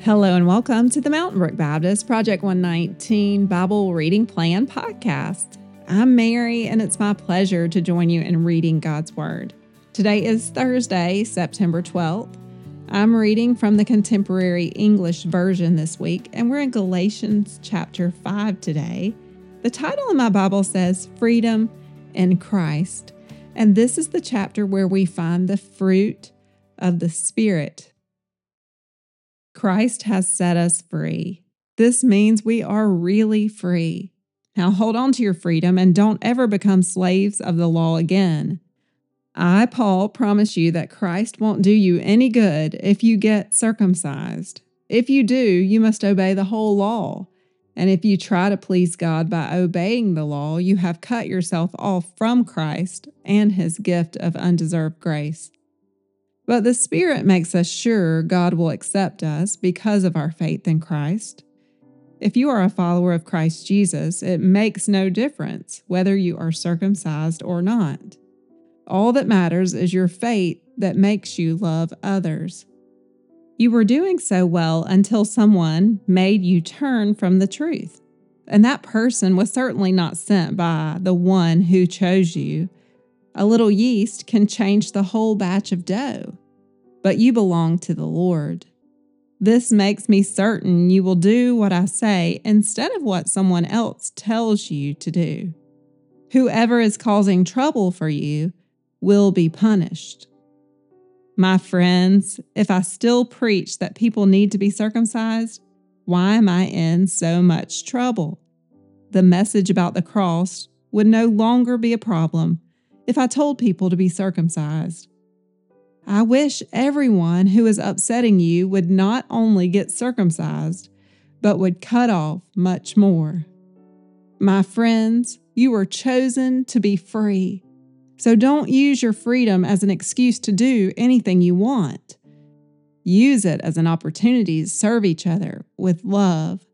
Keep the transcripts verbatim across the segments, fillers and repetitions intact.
Hello and welcome to the Mountain Brook Baptist Project one nineteen Bible Reading Plan podcast. I'm Mary, and it's my pleasure to join you in reading God's Word. Today is Thursday, September twelfth. I'm reading from the Contemporary English Version this week, and we're in Galatians chapter five today. The title in my Bible says Freedom in Christ, and this is the chapter where we find the fruit of the Spirit. Christ has set us free. This means we are really free. Now hold on to your freedom and don't ever become slaves of the law again. I, Paul, promise you that Christ won't do you any good if you get circumcised. If you do, you must obey the whole law. And if you try to please God by obeying the law, you have cut yourself off from Christ and His gift of undeserved grace. But the Spirit makes us sure God will accept us because of our faith in Christ. If you are a follower of Christ Jesus, it makes no difference whether you are circumcised or not. All that matters is your faith that makes you love others. You were doing so well until someone made you turn from the truth. And that person was certainly not sent by the one who chose you. A little yeast can change the whole batch of dough, but you belong to the Lord. This makes me certain you will do what I say instead of what someone else tells you to do. Whoever is causing trouble for you will be punished. My friends, if I still preach that people need to be circumcised, why am I in so much trouble? The message about the cross would no longer be a problem if I told people to be circumcised. I wish everyone who is upsetting you would not only get circumcised, but would cut off much more. My friends, you were chosen to be free, so don't use your freedom as an excuse to do anything you want. Use it as an opportunity to serve each other with love.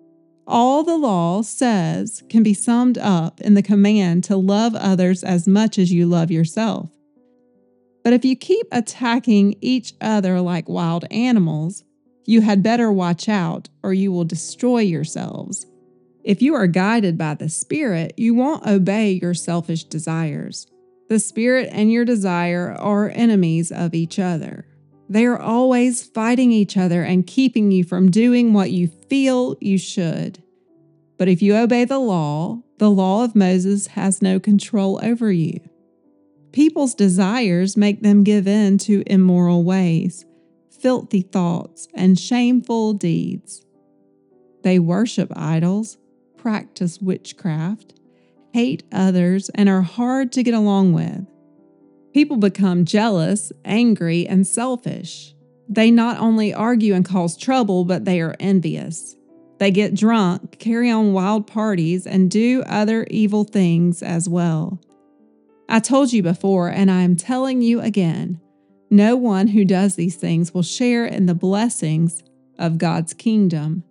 All the law says can be summed up in the command to love others as much as you love yourself. But if you keep attacking each other like wild animals, you had better watch out or you will destroy yourselves. If you are guided by the Spirit, you won't obey your selfish desires. The Spirit and your desire are enemies of each other. They are always fighting each other and keeping you from doing what you feel you should. But if you obey the law, the law of Moses has no control over you. People's desires make them give in to immoral ways, filthy thoughts, and shameful deeds. They worship idols, practice witchcraft, hate others, and are hard to get along with. People become jealous, angry, and selfish. They not only argue and cause trouble, but they are envious. They get drunk, carry on wild parties, and do other evil things as well. I told you before, and I am telling you again, no one who does these things will share in the blessings of God's kingdom.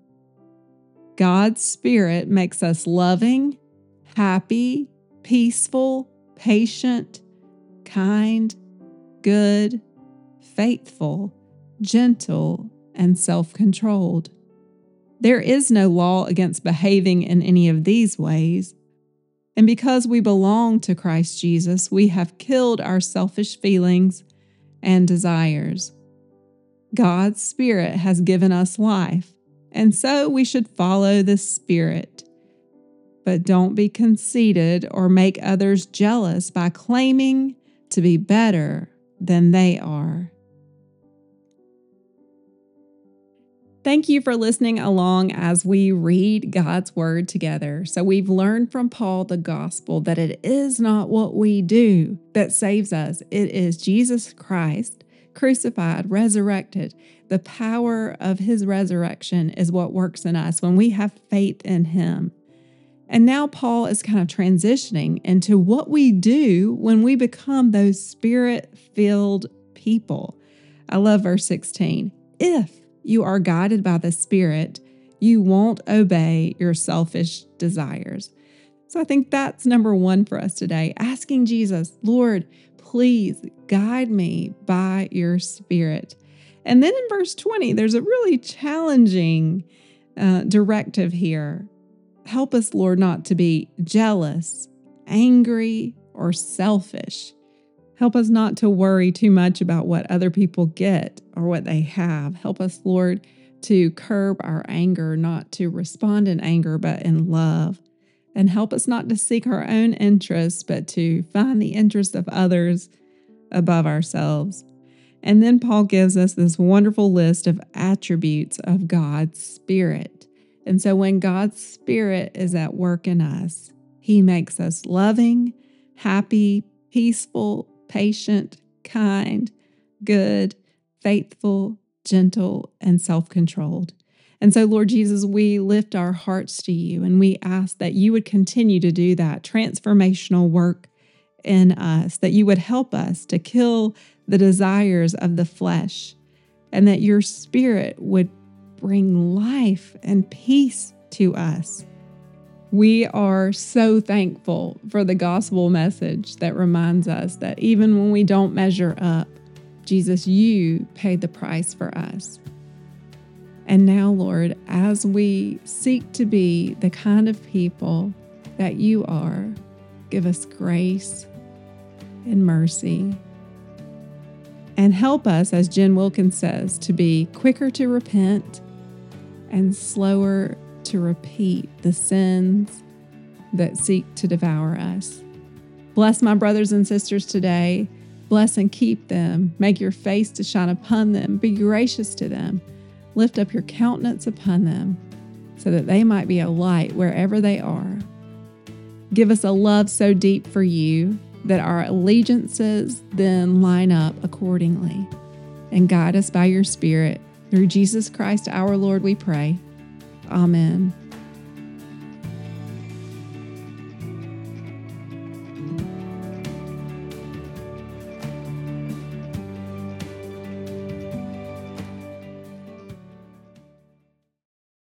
God's Spirit makes us loving, happy, peaceful, patient, kind, good, faithful, gentle, and self-controlled. There is no law against behaving in any of these ways. And because we belong to Christ Jesus, we have killed our selfish feelings and desires. God's Spirit has given us life, and so we should follow the Spirit. But don't be conceited or make others jealous by claiming to be better than they are. Thank you for listening along as we read God's Word together. So we've learned from Paul the gospel that it is not what we do that saves us. It is Jesus Christ, crucified, resurrected. The power of His resurrection is what works in us when we have faith in Him. And now Paul is kind of transitioning into what we do when we become those Spirit-filled people. I love verse sixteen. If you are guided by the Spirit, you won't obey your selfish desires. So I think that's number one for us today, asking Jesus, Lord, please guide me by your Spirit. And then in verse twenty, there's a really challenging uh, directive here. Help us, Lord, not to be jealous, angry, or selfish. Help us not to worry too much about what other people get or what they have. Help us, Lord, to curb our anger, not to respond in anger, but in love. And help us not to seek our own interests, but to find the interests of others above ourselves. And then Paul gives us this wonderful list of attributes of God's Spirit. And so when God's Spirit is at work in us, He makes us loving, happy, peaceful, patient, kind, good, faithful, gentle, and self-controlled. And so, Lord Jesus, we lift our hearts to you and we ask that you would continue to do that transformational work in us, that you would help us to kill the desires of the flesh, and that your Spirit would bring life and peace to us. We are so thankful for the gospel message that reminds us that even when we don't measure up, Jesus, you paid the price for us. And now, Lord, as we seek to be the kind of people that you are, give us grace and mercy. And help us, as Jen Wilkins says, to be quicker to repent and slower to repeat the sins that seek to devour us. Bless my brothers and sisters today. Bless and keep them. Make your face to shine upon them. Be gracious to them. Lift up your countenance upon them so that they might be a light wherever they are. Give us a love so deep for you that our allegiances then line up accordingly. And guide us by your Spirit. Through Jesus Christ our Lord we pray. Amen.